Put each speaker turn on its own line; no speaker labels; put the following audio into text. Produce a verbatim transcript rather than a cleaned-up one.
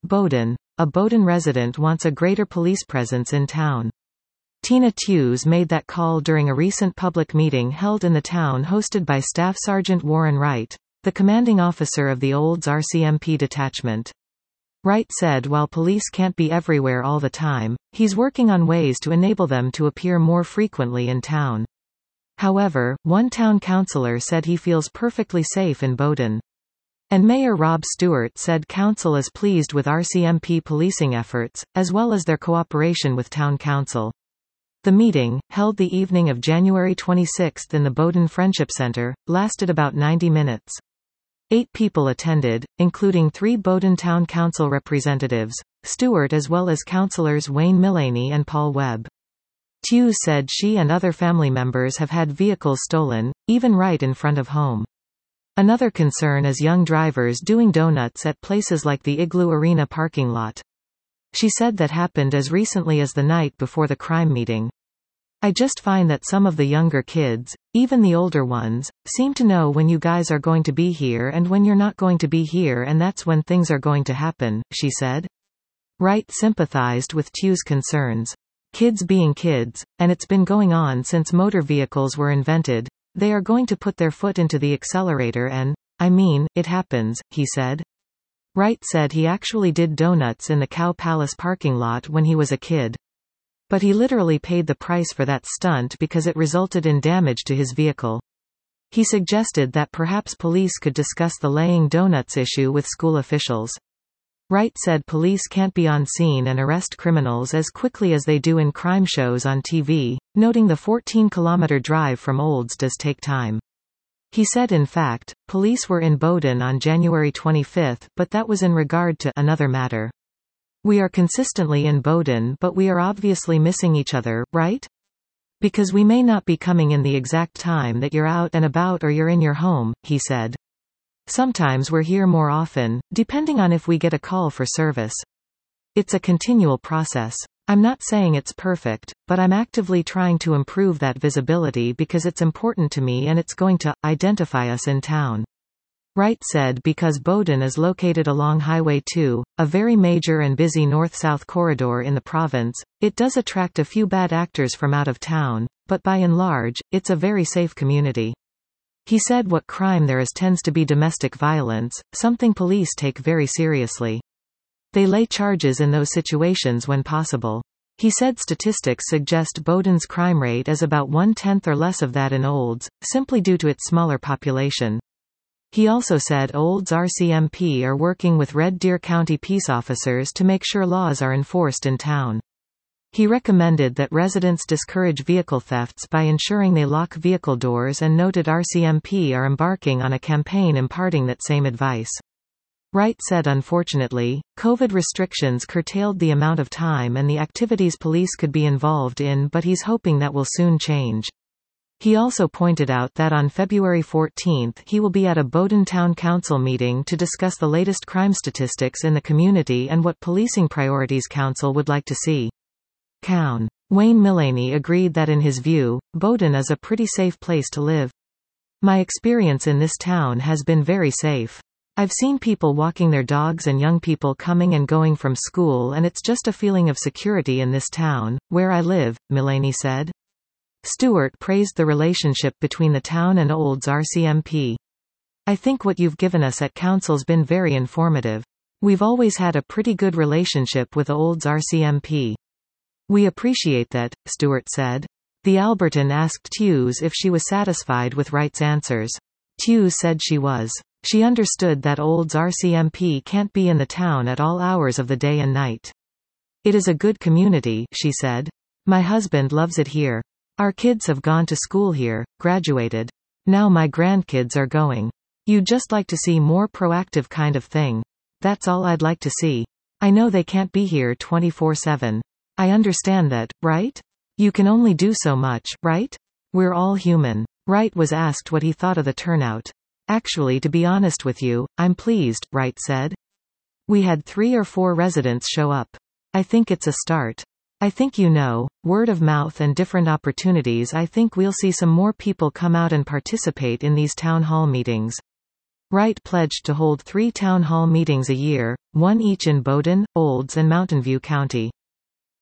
Bowdoin. A Bowdoin resident wants a greater police presence in town. Tina Tews made that call during a recent public meeting held in the town hosted by Staff Sergeant Warren Wright, the commanding officer of the Olds R C M P detachment. Wright said while police can't be everywhere all the time, he's working on ways to enable them to appear more frequently in town. However, one town councillor said he feels perfectly safe in Bowdoin. And Mayor Rob Stewart said council is pleased with R C M P policing efforts, as well as their cooperation with town council. The meeting, held the evening of January twenty-sixth in the Bowdoin Friendship Center, lasted about ninety minutes. Eight people attended, including three Bowdoin Town Council representatives, Stewart as well as councillors Wayne Mullaney and Paul Webb. Tews said she and other family members have had vehicles stolen, even right in front of home. Another concern is young drivers doing donuts at places like the Igloo Arena parking lot. She said that happened as recently as the night before the crime meeting. I just find that some of the younger kids, even the older ones, seem to know when you guys are going to be here and when you're not going to be here, and that's when things are going to happen, she said. Wright sympathized with Tews' concerns. Kids being kids, and it's been going on since motor vehicles were invented. They are going to put their foot into the accelerator and, I mean, it happens, he said. Wright said he actually did donuts in the Cow Palace parking lot when he was a kid. But he literally paid the price for that stunt because it resulted in damage to his vehicle. He suggested that perhaps police could discuss the laying donuts issue with school officials. Wright said police can't be on scene and arrest criminals as quickly as they do in crime shows on T V, noting the fourteen kilometer drive from Olds does take time. He said in fact, police were in Bowdoin on January twenty-fifth, but that was in regard to another matter. We are consistently in Bowdoin, but we are obviously missing each other, right? Because we may not be coming in the exact time that you're out and about or you're in your home, he said. Sometimes we're here more often, depending on if we get a call for service. It's a continual process. I'm not saying it's perfect, but I'm actively trying to improve that visibility because it's important to me and it's going to identify us in town. Wright said because Bowdoin is located along Highway two, a very major and busy north-south corridor in the province, it does attract a few bad actors from out of town, but by and large, it's a very safe community. He said what crime there is tends to be domestic violence, something police take very seriously. They lay charges in those situations when possible. He said statistics suggest Bowdoin's crime rate is about one-tenth or less of that in Olds, simply due to its smaller population. He also said Olds R C M P are working with Red Deer County peace officers to make sure laws are enforced in town. He recommended that residents discourage vehicle thefts by ensuring they lock vehicle doors and noted R C M P are embarking on a campaign imparting that same advice. Wright said unfortunately, COVID restrictions curtailed the amount of time and the activities police could be involved in, but he's hoping that will soon change. He also pointed out that on February fourteenth he will be at a Bowdoin Town Council meeting to discuss the latest crime statistics in the community and what policing priorities council would like to see. Cown. Wayne Mullaney agreed that in his view, Bowdoin is a pretty safe place to live. My experience in this town has been very safe. I've seen people walking their dogs and young people coming and going from school, and it's just a feeling of security in this town, where I live, Mullaney said. Stewart praised the relationship between the town and Olds R C M P. I think what you've given us at council's been very informative. We've always had a pretty good relationship with Olds R C M P. We appreciate that, Stewart said. The Albertan asked Tews if she was satisfied with Wright's answers. Tews said she was. She understood that Olds R C M P can't be in the town at all hours of the day and night. It is a good community, she said. My husband loves it here. Our kids have gone to school here, graduated. Now my grandkids are going. You'd just like to see more proactive kind of thing. That's all I'd like to see. I know they can't be here twenty-four seven. I understand that, right? You can only do so much, right? We're all human. Wright was asked what he thought of the turnout. Actually, to be honest with you, I'm pleased, Wright said. We had three or four residents show up. I think it's a start. I think you know, word of mouth and different opportunities. I think we'll see some more people come out and participate in these town hall meetings. Wright pledged to hold three town hall meetings a year, one each in Bowdoin, Olds and Mountain View County.